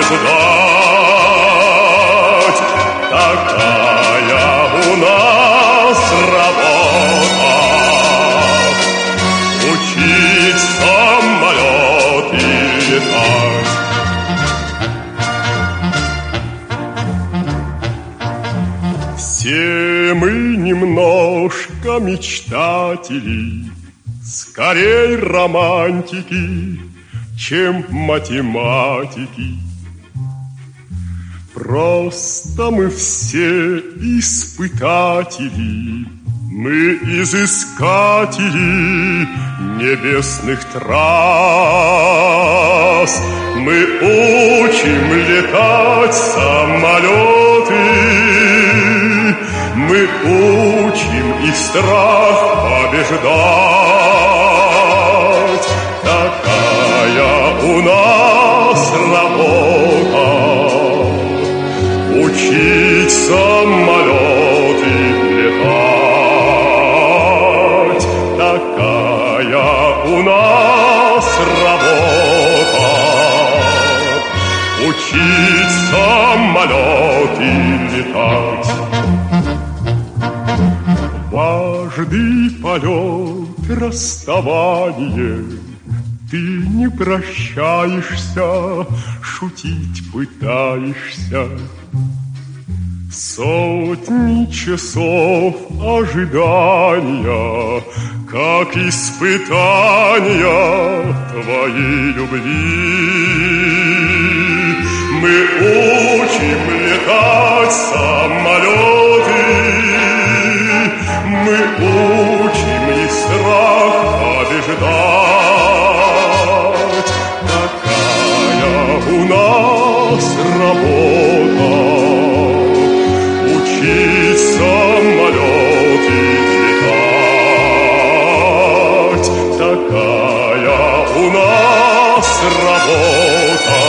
побеждать. Такая у нас работа — учить самолеты летать. Все мы немножко мечтатели, скорей романтики, чем математики. Просто мы все испытатели, мы изыскатели небесных трасс. Мы учим летать самолеты, мы учим и страх побеждать. Такая у нас работа — учить самолеты летать. Такая у нас работа — учить самолеты летать. Каждый полет — расставание, ты не прощаешься, шутить пытаешься. Сотни часов ожидания, как испытания твоей любви. Мы учим летать самолеты, мы учим и страх побеждать. Такая у нас работа — учить самолеты летать. Такая у нас работа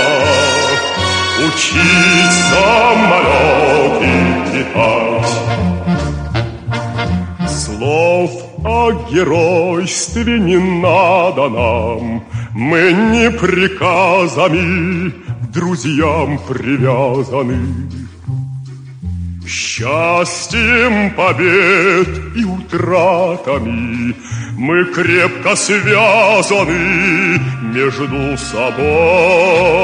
— учить самолеты летать. Слов о геройстве не надо нам, мы не приказами к друзьям привязаны. Счастьем побед и утратами мы крепко связаны между собой.